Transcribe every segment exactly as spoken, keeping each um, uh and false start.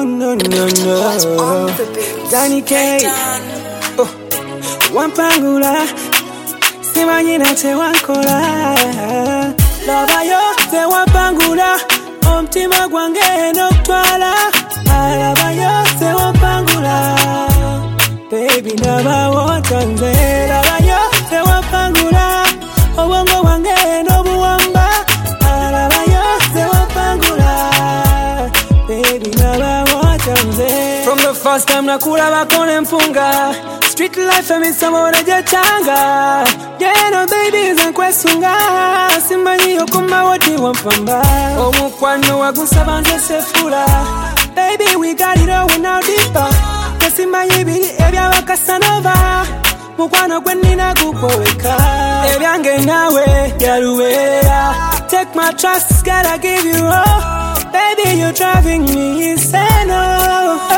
no, no, no, no. Danny K. Oh, Wampangula. Simanyina te wankola. Lava yo te wampangula. Omtima gwange nokutwala. Lava yo te wampangula. Baby naba wotanze. Lava yo te wampangula. Obongo wange nobuwamba. Lava yo te wampangula. Baby naba wotanze. From the first time nakula bakone mpunga. Street life and me samora jachanga. Yeah no baby zankwesunga. Simbanyi yokuma woti wampamba. Omukwano wagusa banze sefula. Baby we got it all we now deeper. Simbanyi bili ebya wakasanova. Mukwano gwenina gukoweka. Ebyange nawe yaluwera. Take my trust, gotta give you all. Baby you're driving me insane. Oh, oh,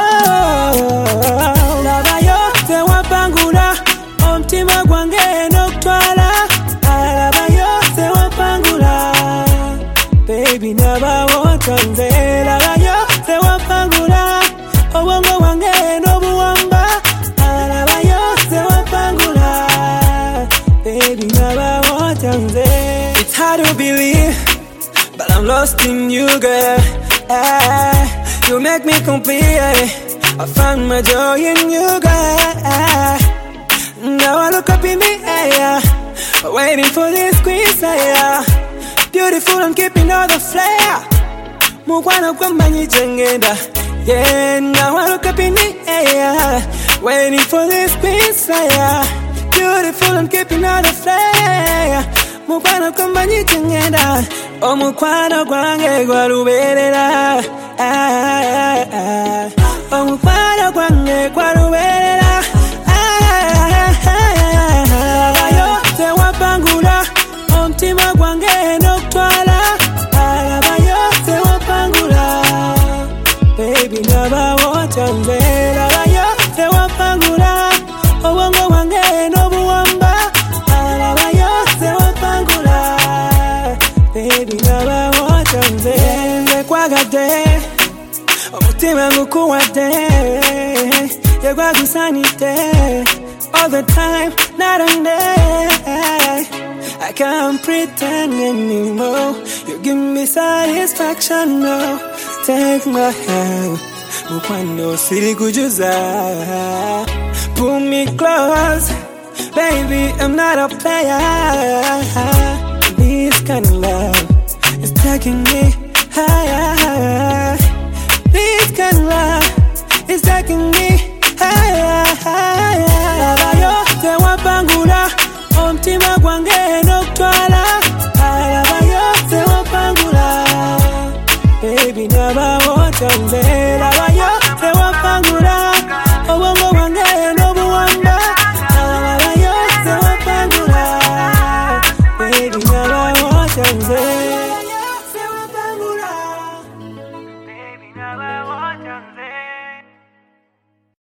oh. Lava yo te wampangula. Omtima gwange nokutwala. Lava yo te wampangula. Baby naba wotanze. Lava yo te wampangula. Obongo wange nobuwamba. Lava yo te wampangula. Baby naba wotanze. It's hard to believe, but I'm lost in you, girl. Ah, you make me complete. I found my joy in you, girl. Now I look up in the air, waiting for this queen slayer. Beautiful and keeping all the flair. Mukwana kwambanyi jengenda. Yeah, now I look up in the air, waiting for this queen slayer. Beautiful and keeping all the flair. Mukwana kwambanyi jengenda. Oh, mukwano gwange gwaluberera. Ah, ah, ah. Oh, mukwano gwange gwaluberera. Yo te wampangula. Omtima gwange nokutwala. Lava yo te wampangula. Baby naba wotanze. Lava yo te wampangula. Obongo wange nobuwamba. Lava yo te wampangula. Baby naba wotanze. Nkwagade. Omutima ngukuwadde. Yegwagusanidde. All the time, night and day. I can't pretend anymore. You give me satisfaction, no. Take my hand, mukwano siri kujuza. Pull me close, baby, I'm not a player. This kind of love is taking me higher. This kind of love is taking me higher. Lava yo te wampangula. Omtima gwange nokutwala. Lava yo te wampangula. Baby naba wotanze. Lava yo te wampangula. Obongo wange nobuwamba. Lava yo te wampangula. Baby naba wotanze.